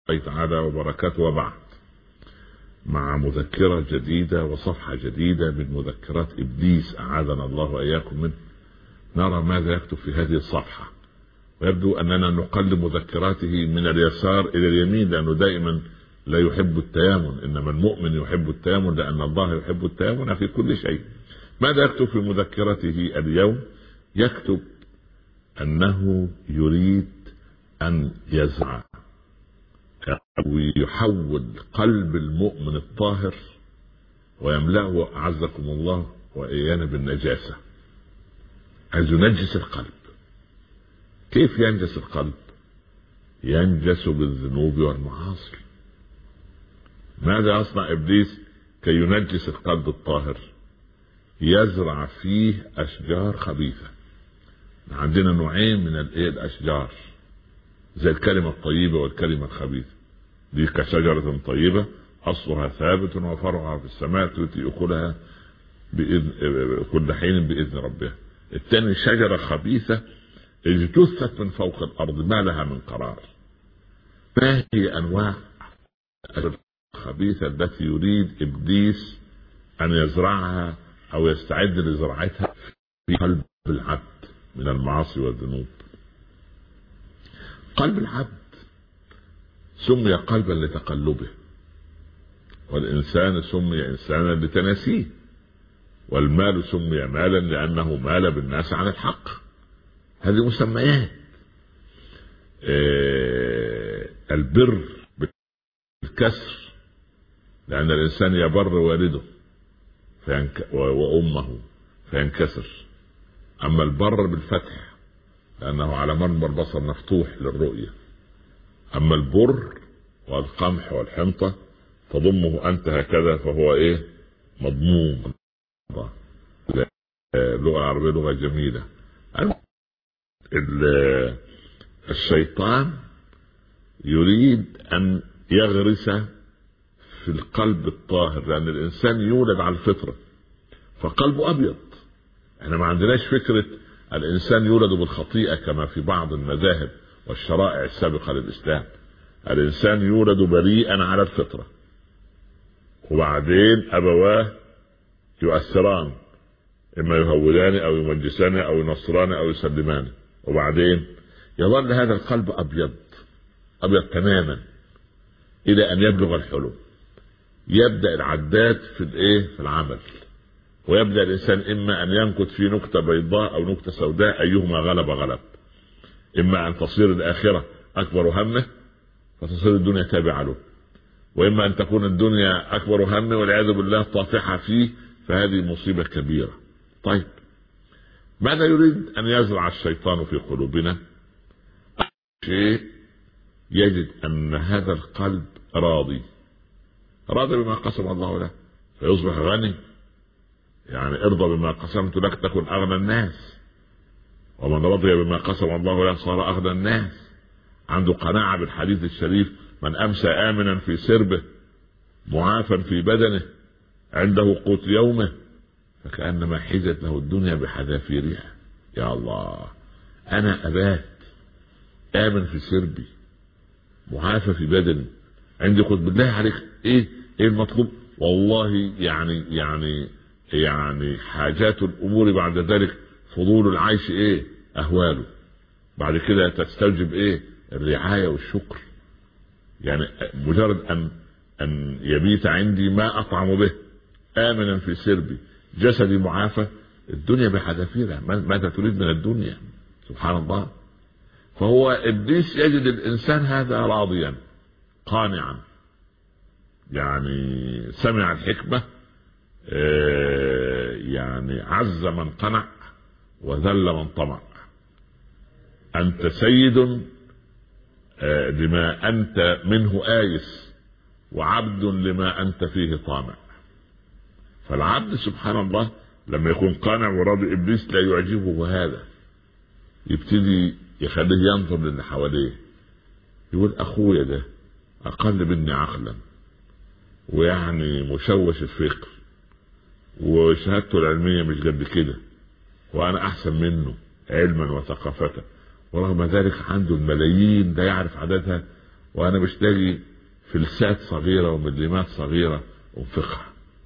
تعالى وبركاته، وبعد، مع مذكرة جديدة وصفحة جديدة من مذكرات إبليس أعاذنا الله وإياكم منه. نرى ماذا يكتب في هذه الصفحة، ويبدو أننا نقلب مذكراته من اليسار إلى اليمين، لأنه دائما لا يحب التيامن، إنما المؤمن يحب التيامن لأن الله يحب التيامن في كل شيء. ماذا يكتب في مذكرته اليوم؟ يكتب أنه يريد أن يزرع أو يحول قلب المؤمن الطاهر ويملأه أعزكم الله وإيانا بالنجاسة. عايز ينجس القلب. كيف ينجس القلب؟ ينجس بالذنوب والمعاصي. ماذا يصنع إبليس كي ينجس القلب الطاهر؟ يزرع فيه أشجار خبيثة. عندنا نوعين من الأشجار، زي الكلمة الطيبة والكلمة الخبيثة. دي كشجرة طيبة أصلها ثابت وفرعها في السماء تؤتي أكلها بإذن كل حين بإذن ربها. الثاني شجرة خبيثة اجتثت من فوق الأرض ما لها من قرار. ما هي أنواع الخبيثة التي يريد إبليس أن يزرعها أو يستعد لزراعتها في قلب العبد من المعاصي والذنوب؟ قلب العبد سمي قلبا لتقلبه، والإنسان سمي إنسانا لتناسيه، والمال سمي مالا لأنه مال بالناس عن الحق. هذه مسميات. البر بالكسر لأن الإنسان يبر والده وأمه فينكسر، أما البر بالفتح لأنه على مرمى البصر مفتوح للرؤية. أما البر والقمح والحنطة تضمه أنت هكذا فهو مضموم. اللغة العربية لغة جميلة. الشيطان يريد أن يغرس في القلب الطاهر، لأن الإنسان يولد على الفطرة فقلبه أبيض. احنا ما عندناش فكرة الإنسان يولد بالخطيئة كما في بعض المذاهب والشرائع السابقة للإسلام. الإنسان يولد بريئا على الفطرة، وبعدين أبواه يؤثران، إما يهودان أو يمجسان أو ينصران أو يسلمان، وبعدين يظل هذا القلب أبيض تماما إلى أن يبلغ الحلم. يبدأ العداد في العمل، ويبدأ الإنسان إما أن ينكت في نكتة بيضاء أو نكتة سوداء، أيهما غلب. إما أن تصير الآخرة أكبر همه فتصير الدنيا تابعة له، وإما أن تكون الدنيا أكبر همه والعياذ بالله طافحة فيه، فهذه مصيبة كبيرة. طيب، ماذا يريد أن يزرع الشيطان في قلوبنا؟ شيء يجد أن هذا القلب راضي بما قسم الله له فيصبح غني. يعني ارضى بما قسمت لك تكن أغنى الناس، ومن رضي بما قسم الله له صار أغنى الناس. عنده قناعة بالحديث الشريف: من أمسى آمنا في سربه معافا في بدنه عنده قوت يومه فكأنما حيزت له الدنيا بحذافيرها. يا الله، أنا أبات آمن في سربي معافى في بدني عندي قوت. بالله عليك إيه المطلوب؟ والله يعني حاجات الأمور بعد ذلك فضول العيش أهواله. بعد كده تستوجب الرعاية والشكر. يعني مجرد أن يبيت عندي ما أطعم به آمنا في سربي جسدي معافى، الدنيا بحذافيرها. ماذا تريد من الدنيا؟ سبحان الله. فهو إبليس يجد الإنسان هذا راضيا قانعا، يعني سمع الحكمة، يعني عز من قنع وذل من طمع. أنت سيد لما أنت منه آيس، وعبد لما أنت فيه طامع. فالعبد سبحان الله لما يكون قانع وراضي، إبليس لا يعجبه هذا، يبتدي يخليه ينظر للي حواليه، يقول أخويا ده أقل مني عقلا، ويعني مشوش الفكر، وشهادته العلمية مش قد كده، وأنا أحسن منه علما وثقافة، ورغم ذلك عنده الملايين لا يعرف عددها، وانا مش لاقي فلسات صغيرة ومليمات صغيرة انفقها.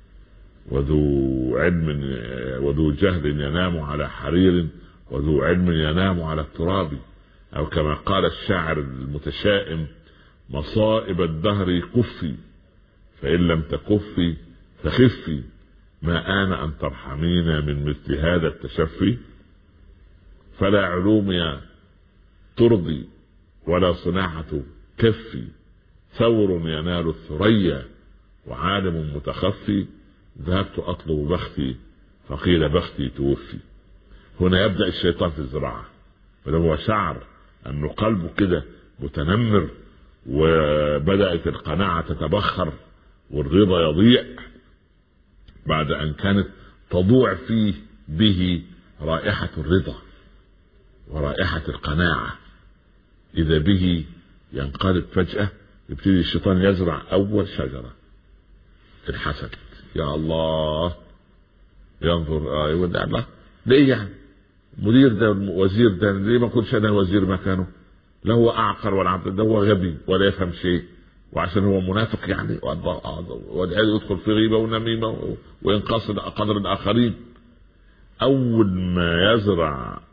وذو جهل ينام على حرير وذو علم ينام على التراب، او كما قال الشاعر المتشائم: مصائب الدهر كفي فإن لم تكفي فخفي، ما آن أن ترحمين من مثل هذا التشفي. فلا علوم ترضي ولا صناعة كفي، ثور ينال الثريا وعالم متخفي، ذهبت أطلب بختي فقيل بختي توفي. هنا يبدأ الشيطان في الزراعة، فلو شعر أنه قلبه كده متنمر وبدأت القناعة تتبخر والرضا يضيع بعد أن كانت تضوع فيه به رائحة الرضا ورائحة القناعة، إذا به ينقلب فجأة، يبتدي الشيطان يزرع أول شجرة الحسد. يا الله، ينظر يقول الله ليه يعني مدير ده وزير ده ليه ما كنتش انا وزير مكانه؟ لا هو اعقر ولا عبد، ده هو غبي ولا يفهم شيء، وعشان هو منافق يعني والعياذ يدخل في غيبه ونميمه وينقص قدر الاخرين. اول ما يزرع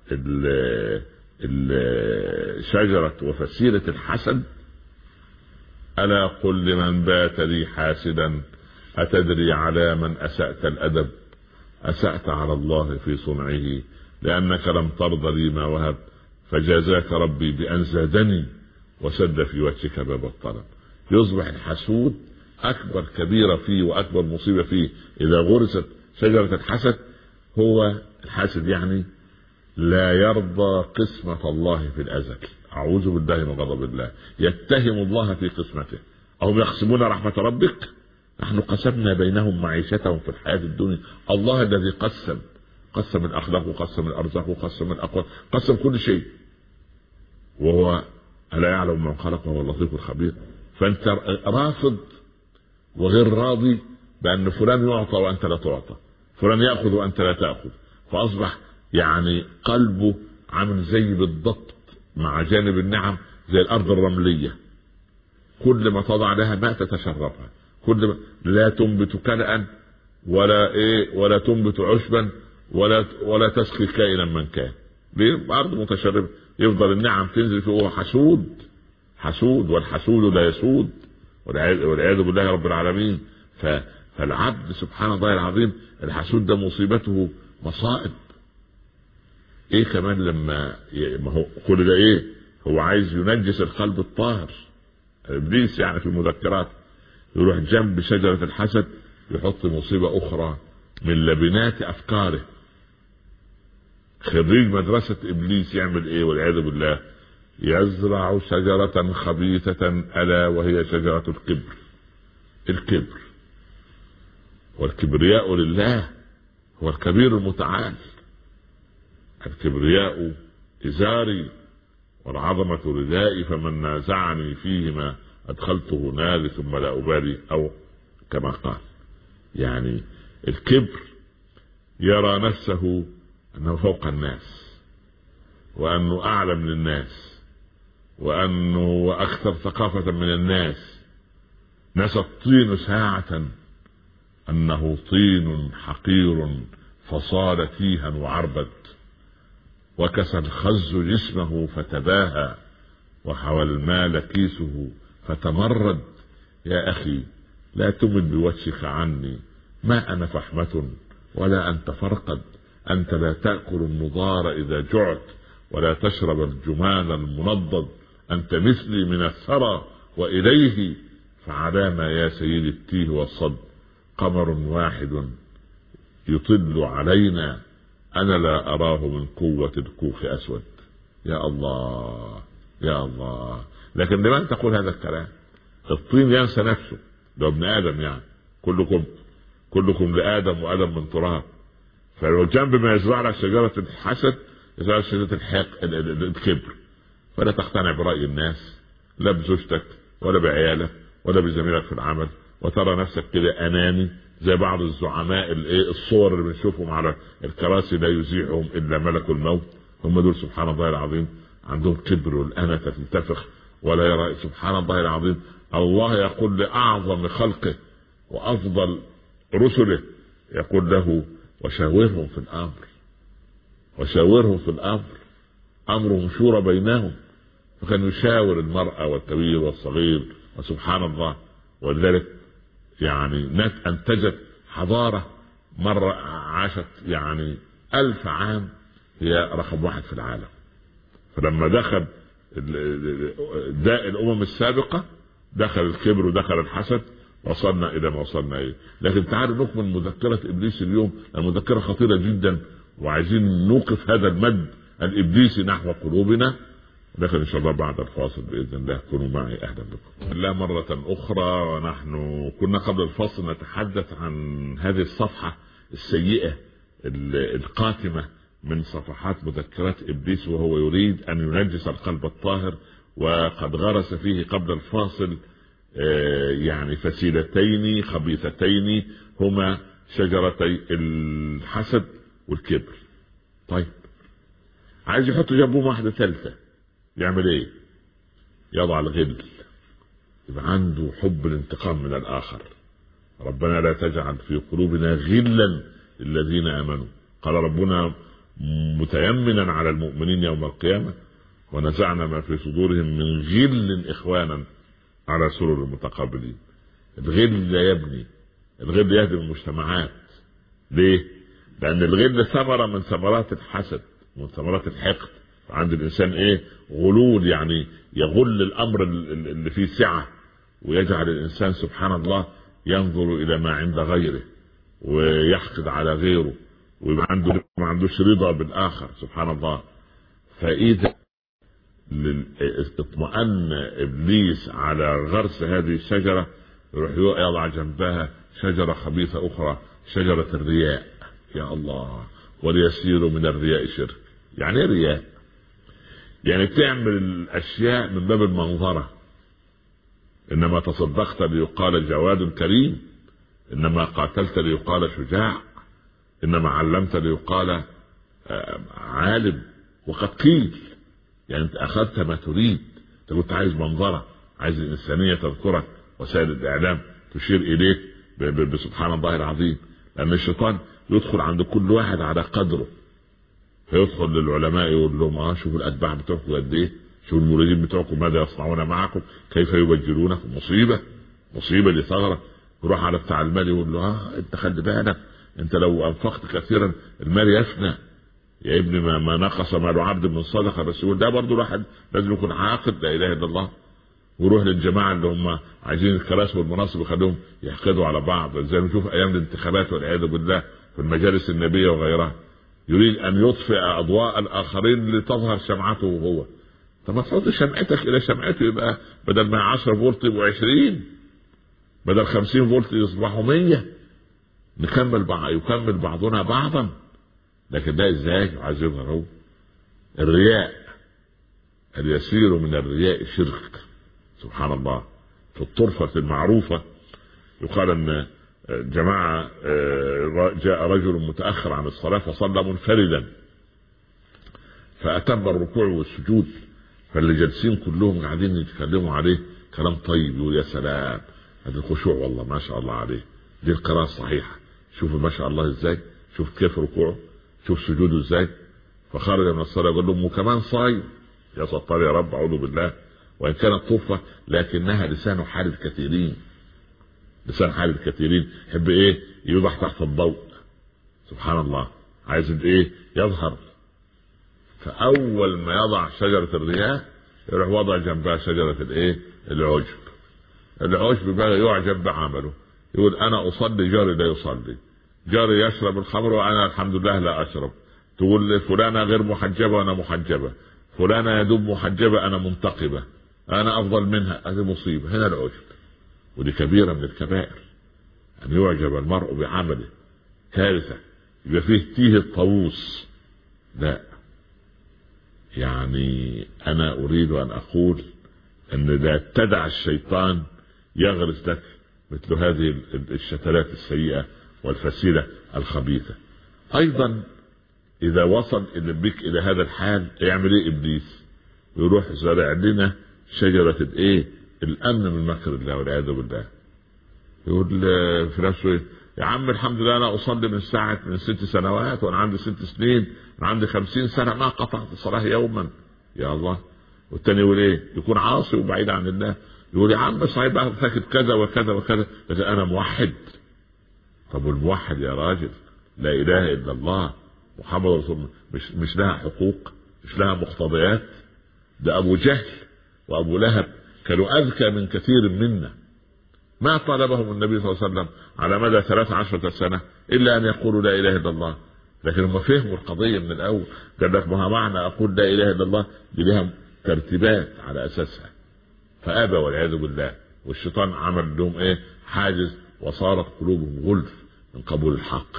الشجره وفسيله الحسد: الا قل لمن بات لي حاسدا أتدري على من أسأت الأدب؟ أسأت على الله في صنعه لأنك لم ترضى لي ما وهب، فجازاك ربي بأن زادني وسد في وجهك باب الطلب. يصبح الحسود أكبر كبيرة فيه وأكبر مصيبة فيه إذا غرست شجرة الحسد. هو الحاسد يعني لا يرضى قسمة الله في الأزل، أعوذ بالله من غضب الله، يتهم الله في قسمته. أهم يقسمون رحمة ربك؟ نحن قسمنا بينهم معيشتهم في الحياة الدنيا. الله الذي قسم الأخلاق وقسم الأرزاق وقسم الأقوال، قسم كل شيء، وهو ألا يعلم من خلق وهو اللطيف الخبير. فأنت رافض وغير راضي بأن فلان يعطى وأنت لا تعطى، فلان يأخذ وأنت لا تأخذ، فأصبح يعني قلبه عامل زي بالضبط مع جانب النعم زي الأرض الرملية، كل ما تضع لها ماء تتشربها، كل ما لا تنبت كلأ ولا تنبت عشبا ولا تسقي كائنا من كان. أرض متشربة، يفضل النعم تنزل فيه. هو حسود والحسود لا يسود، والعياذ بالله رب العالمين. فالعبد سبحان الله العظيم الحسود ده مصيبته مصائب. ايه كمان لما ما هو كل ده ايه؟ هو عايز ينجس القلب الطاهر. ابليس يعني في المذكرات يروح جنب شجرة الحسد يحط مصيبة اخرى من لبنات افكاره. خريج مدرسة ابليس يعمل ايه والعياذ بالله؟ يزرع شجرة خبيثة الا وهي شجرة الكبر. والكبرياء لله هو الكبير المتعال. الكبرياء إزاري والعظمة ردائي، فمن نازعني فيهما أدخلته نار ثم لا أبالي، أو كما قال. يعني الكبر يرى نفسه أنه فوق الناس، وأنه أعلم من الناس، وأنه أكثر ثقافة من الناس. نسى الطين ساعة أنه طين حقير فصال تيها وعربد، وكسى الخز جسمه فتباهى، وحوى المال كيسه فتمرد. يا أخي لا تمل بوجهك عني، ما أنا فحمة ولا أنت فرقد. أنت لا تأكل النضار إذا جعت ولا تشرب الجمان المنضد. أنت مثلي من الثرى وإليه، فعلام يا سيدي التيه والصد. قمر واحد يطل علينا، أنا لا أراه من قوة الكوخ أسود. يا الله يا الله. لكن لمن تقول هذا الكلام؟ الطين ينسى نفسه، ده ابن آدم يعني كلكم لآدم وآدم من تراب. فلو جنب ما يزرع لك شجرة الحسد يزرع شجرة الكبر، فلا تقتنع برأي الناس، لا بزوجتك ولا بعيالك ولا بزميلك في العمل، وترى نفسك كده أناني زي بعض الزعماء الصور اللي بنشوفهم على الكراسي لا يزيحهم إلا ملك الموت. هم دول سبحان الله العظيم عندهم كبر والأنة تنتفخ ولا يرى. سبحان الله العظيم. الله يقول لأعظم خلقه وأفضل رسله، يقول له وشاورهم في الأمر، وشاورهم في الأمر، أمرهم شورى بينهم. فكان يشاور المرأة والكبير والصغير، وسبحان الله. ولذلك يعني أنتجت حضارة مرة عاشت يعني 1000 عام، هي رقم 1 في العالم. فلما دخل داء الأمم السابقة، دخل الكبر ودخل الحسد، وصلنا إلى ما وصلنا إليه. لكن تعالوا نكمل مذكرة إبليس اليوم. المذكرة خطيرة جدا، وعايزين نوقف هذا المد الإبليسي نحو قلوبنا. لكن إن شاء الله بعد الفاصل بإذن الله كونوا معي. أهلا بكم الله مرة أخرى. ونحن كنا قبل الفاصل نتحدث عن هذه الصفحة السيئة القاتمة من صفحات مذكرات إبليس، وهو يريد أن ينجس القلب الطاهر. وقد غرس فيه قبل الفاصل يعني فسيلتين خبيثتين، هما شجرتي الحسد والكبر. طيب عايز يحط جنبهم واحدة ثالثة، يعمل ايه؟ يضع الغل، يبقى عنده حب الانتقام من الآخر. ربنا لا تجعل في قلوبنا غلا للذين آمنوا. قال ربنا متيمنا على المؤمنين يوم القيامة ونزعنا ما في صدورهم من غل إخوانا على سرر المتقابلين. الغل لا يبني، الغل يهدم المجتمعات. ليه؟ لأن الغل ثمرة من ثمرات الحسد ومن ثمرات الحقد. عند الإنسان إيه؟ غلول، يعني يغل الأمر اللي فيه سعة، ويجعل الإنسان سبحان الله ينظر إلى ما عند غيره ويحقد على غيره، ويبقى ما عندوش رضا بالآخر. سبحان الله. فإذا اطمأن إبليس على غرس هذه الشجرة، يروح يضع جنبها شجرة خبيثة أخرى، شجرة الرياء. يا الله. وليسير من الرياء شرك. يعني رياء، يعني تعمل الأشياء من باب المنظرة. إنما تصدقت ليقال جواد كريم، إنما قاتلت ليقال شجاع، إنما علمت ليقال عالم. وقد قيل يعني أنت أخذت ما تريد. أنت كنت عايز منظرة، عايز الإنسانية تذكرك، وسائل الإعلام تشير إليك بسبحان الله العظيم. لأن الشيطان يدخل عند كل واحد على قدره، فيدخل للعلماء يقول لهم شوفوا الأتباع بتوعكم قد إيه، شوفوا المريدين بتوعكم ماذا يصنعون معكم، كيف يبجلونكم. مصيبة دي ثغرة. يروح على بتاع المال يقول له أنت خلي بالك، أنت لو أنفقت كثيرا المال يفنى يا ابني، ما نقص مال عبد من صدقة. بس يقول ده برضه الواحد لازم يكون عاقل، لا إله إلا الله. ويروح للجماعة اللي هم عايزين الكراسي والمناصب يخليهم يحقدوا على بعض، زي ما نشوف أيام الانتخابات والعياذ بالله في المجالس النبية وغيرها. يريد أن يطفئ أضواء الآخرين لتظهر شمعته هو. طب ما تحط شمعتك إلى شمعته، يبقى بدل ما 10 فولت يبقوا 20، بدل 50 فولت يصبحوا 100. يكمل بعضنا بعضا. لكن ده ازاي؟ عايز يظهر هو. الرياء، اليسير من الرياء شرك. سبحان الله. في الطرفة المعروفة يقال ان جماعة جاء رجل متأخر عن الصلاة فصلى منفردا، فأتم الركوع والسجود، فاللي جالسين كلهم قاعدين يتكلموا عليه كلام طيب، يقول يا سلام هذا الخشوع والله ما شاء الله عليه، دي القراءة الصحيحة، شوفوا ما شاء الله ازاي، شوف كيف ركوعه، شوف سجوده ازاي. فخرج من الصلاة يقول لهم وكمان صايم. يا ستار يا رب، أعوذ بالله. وإن كانت طرفة لكنها لسان حال الكثيرين، لسان حال الكثيرين يحب ايه؟ يوضح تحت الضوء. سبحان الله. عايز ايه؟ يظهر. فأول ما يضع شجرة الرياء يروح وضع جنبها شجرة الايه؟ العجب. العجب بقى يعجب بعمله، يقول أنا أصلي جاري لا يصلي، جاري يشرب الخمر وأنا الحمد لله لا أشرب، تقول فلانة غير محجبة وأنا محجبة، فلانة يدوب محجبة أنا منتقبة، أنا أفضل منها. هذه مصيبة. هنا العجب، ودي كبيرة من الكبائر أن يعجب المرء بعمله. كارثة. يبقى فيه تيه الطاووس. لا، يعني أنا أريد أن أقول أن لا تدع الشيطان يغرس لك مثل هذه الشتلات السيئة والفسيلة الخبيثة. أيضا إذا وصل بك إلى هذا الحال يعمل إيه إبليس؟ يروح زرع لنا شجرة الايه؟ الامن من مكر الله والعياذ بالله. يقول في نفسه يا عم الحمد لله انا اصلي من 6 سنوات وانا عندي 6 سنين، انا عندي 50 سنة ما قطعت الصلاة يوما. يا الله. والتاني يقول ايه؟ يكون عاصي وبعيد عن الله، يقول يا عم صحيح بقى فاكر كذا وكذا وكذا بس انا موحد. طب والموحد يا راجل لا اله الا الله محمد رسول الله مش لها حقوق؟ مش لها مقتضيات؟ ده ابو جهل وابو لهب كانوا اذكى من كثير منا، ما طالبهم النبي صلى الله عليه وسلم على مدى 13 سنة الا ان يقولوا لا اله الا الله، لكن هم فهموا القضية من الاول. قال لك ما معنى اقول لا اله الا الله دي لها ترتيبات على اساسها، فابى والعياذ بالله. والشيطان عمل لهم ايه؟ حاجز، وصارت قلوبهم غلف من قبول الحق.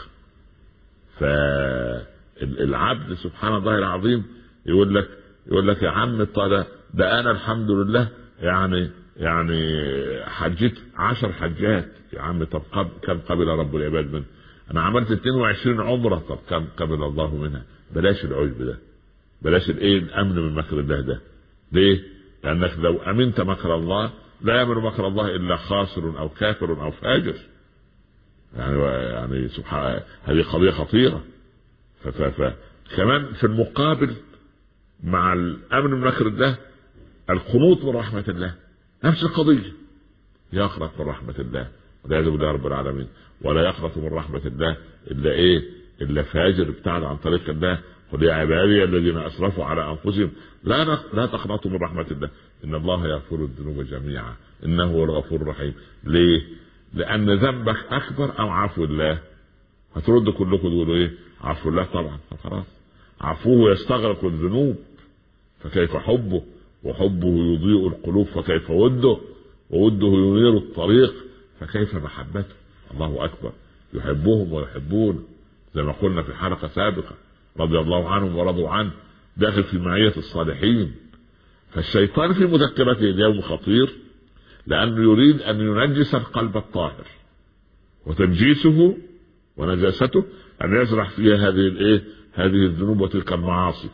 فالعبد سبحان الله العظيم يقول لك يا عم ده انا الحمد لله يعني حجيت 10 حجات يا عم. طب كم قبل رب العباد منه؟ انا عملت 22 عمره، طب كم قبل الله منها؟ بلاش العجب ده، بلاش الامن من مكر الله ده. ليه؟ لانك لو امنت مكر الله لا يامن مكر الله الا خاسر او كافر او فاجر. يعني سبحان، هذه قضيه خطيره. كمان في المقابل مع الامن من مكر الله القنوط من رحمه الله، نفس القضيه. يقنط من رحمه الله والعياذ بالله رب العالمين. ولا يقنط من رحمه الله الا ايه؟ الا فاجر ابتعد عن طريق الله. قل يا عبادي الذين اسرفوا على انفسهم لا تقنطوا من رحمه الله ان الله يغفر الذنوب جميعا انه هو الغفور الرحيم. ليه؟ لان ذنبك اكبر ام عفو الله؟ هترد كلكم تقولوا ايه؟ عفو الله طبعا. خلاص، عفوه يستغرق الذنوب، فكيف حبه؟ وحبه يضيء القلوب، فكيف وده ينير الطريق، فكيف محبته؟ الله اكبر. يحبهم ويحبون، زي ما قلنا في حلقة سابقة، رضي الله عنهم ورضوا عنه، داخل في معية الصالحين. فالشيطان في مذكرته اليوم خطير، لأنه يريد أن ينجس القلب الطاهر، وتنجيسه ونجاسته أن يزرع فيها هذه الذنوب وتلك المعاصي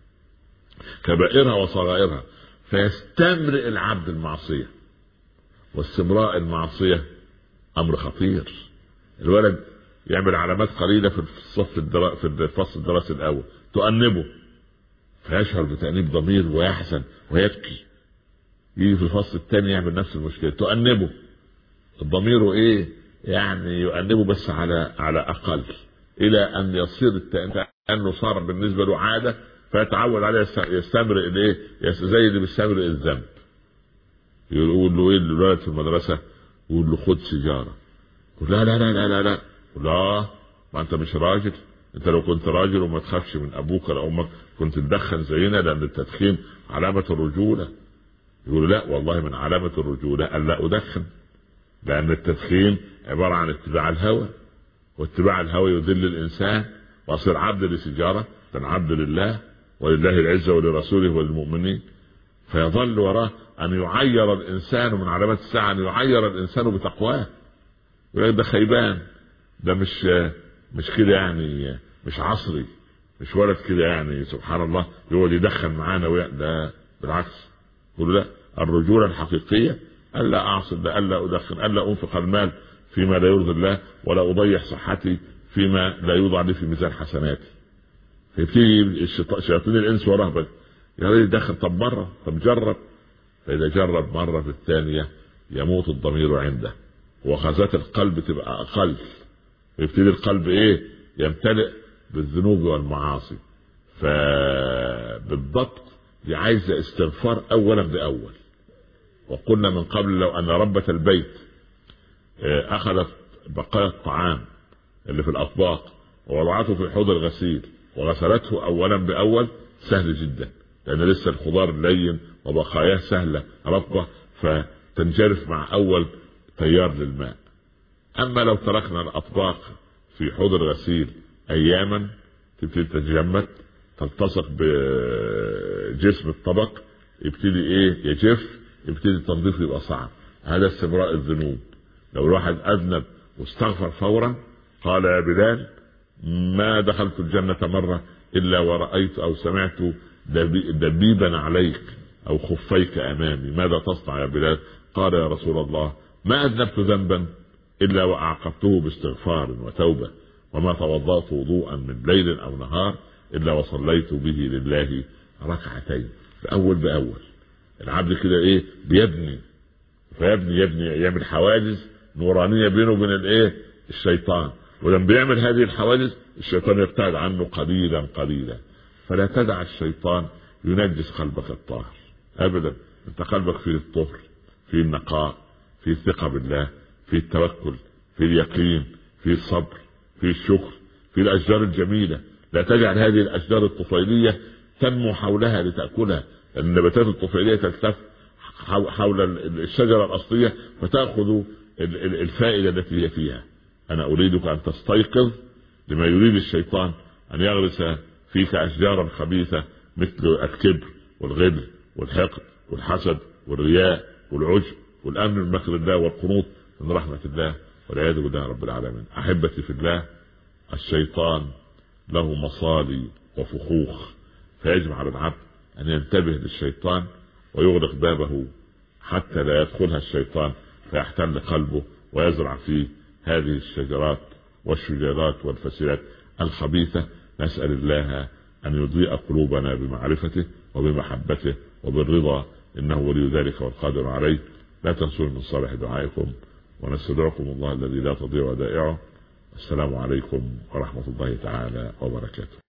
كبائرها وصغائرها، فيستمرئ العبد المعصية. واستمراء المعصية أمر خطير. الولد يعمل علامات قليلة في الفصل الدراسي الأول تؤنبه، فيشعر بتأنيب ضمير ويحزن ويبكي. يجي في الفصل الثاني يعمل نفس المشكلة، تؤنبه، الضمير يعني يؤنبه بس على أقل، إلى أن يصير أنه صار بالنسبة له عادة، فيتعود عليه يستمرئ زي اللي بيستمرئ الذنب. يقول له الولد في المدرسة؟ يقول له خد سيجارة. يقول لا لا لا لا لا لا، ما انت مش راجل. انت لو كنت راجل وما تخافش من ابوك ولا امك كنت تدخن زينا، لان التدخين علامة الرجولة. يقول لا والله من علامة الرجولة ان لا ادخن، لان التدخين عبارة عن اتباع الهوى، واتباع الهوى يذل الانسان واصير عبد للسيجارة، كان عبد لله ولله العزة ولرسوله وللمؤمنين. فيظل وراه ان يعير الانسان، من علامات الساعة ان يعير الانسان بتقواه. ده خيبان، ده مش كده يعني، مش عصري، مش ولد كده يعني سبحان الله يقعد يدخن معانا. ده بالعكس، يقول لا، الرجولة الحقيقية ألا أعصب، ألا أدخن، ألا أنفق المال فيما لا يرضي الله، ولا أضيع صحتي فيما لا يوضع لي في ميزان حسناتي. فيبتدي شياطين الإنس ورهبة يا ريت يدخن، طب مرة، طب جرب. فإذا جرب مرة في الثانية يموت الضمير عنده، وغازات القلب تبقى أقل، ويبتدي القلب يمتلئ بالذنوب والمعاصي. فبالضبط دي عايزة استغفار أولا بأول. وقلنا من قبل لو أن ربة البيت أخذت بقايا الطعام اللي في الأطباق ووضعته في حوض الغسيل وغسلته أولا بأول، سهل جدا، لأن لسه الخضار لين وبقاياه سهلة رطبة، فتنجرف مع أول تيار للماء. أما لو تركنا الأطباق في حوض الغسيل أياما تبتدي تتجمد، تلتصق بجسم الطبق، يبتدي يجف، يبتدي التنظيف يبقى صعب. هذا استمراء الذنوب. لو الواحد أذنب واستغفر فورا، قال يا بلال ما دخلت الجنة مرة إلا ورأيت أو سمعت دبيبا عليك أو خفيك أمامي ماذا تصنع يا بلال؟ قال يا رسول الله ما أذنبت ذنبا إلا وأعقبته باستغفار وتوبة، وما توضأت وضوءا من ليل أو نهار إلا وصليت به لله ركعتين. فأول بأول العبد كده إيه بيبني، فيبني يعمل حواجز نورانية بينه وبين الإيه الشيطان، ولما بيعمل هذه الحواجز الشيطان يبتعد عنه قليلا قليلا. فلا تدع الشيطان ينجس قلبك الطاهر أبدا. أنت قلبك فيه الطهر، فيه النقاء، فيه الثقة بالله، فيه التوكل، فيه اليقين، فيه الصبر، فيه الشكر، فيه الأشجار الجميلة. لا تجعل هذه الأشجار الطفيلية تنمو حولها لتأكلها، لأن النباتات الطفيلية تلتف حول الشجرة الأصلية فتأخذ الفائدة التي هي فيها. أنا أريدك أن تستيقظ لما يريد الشيطان أن يغرس فيك أشجارا خبيثة مثل الكبر والغل والحقد والحسد والرياء والعجب والأمن من مكر الله والقنوط من رحمة الله والعياذ بالله رب العالمين. أحبتي في الله، الشيطان له مصالي وفخوخ، فيجب على العبد أن ينتبه للشيطان ويغلق بابه حتى لا يدخلها الشيطان فيحتل قلبه ويزرع فيه هذه الشجرات والشجيرات والفسيلات الخبيثة. نسأل الله أن يضيء قلوبنا بمعرفته وبمحبته وبالرضا، إنه ولي ذلك والقادر عليه. لا تنسوا من صالح دعائكم، ونستودعكم الله الذي لا تضيع ودائعه. السلام عليكم ورحمة الله تعالى وبركاته.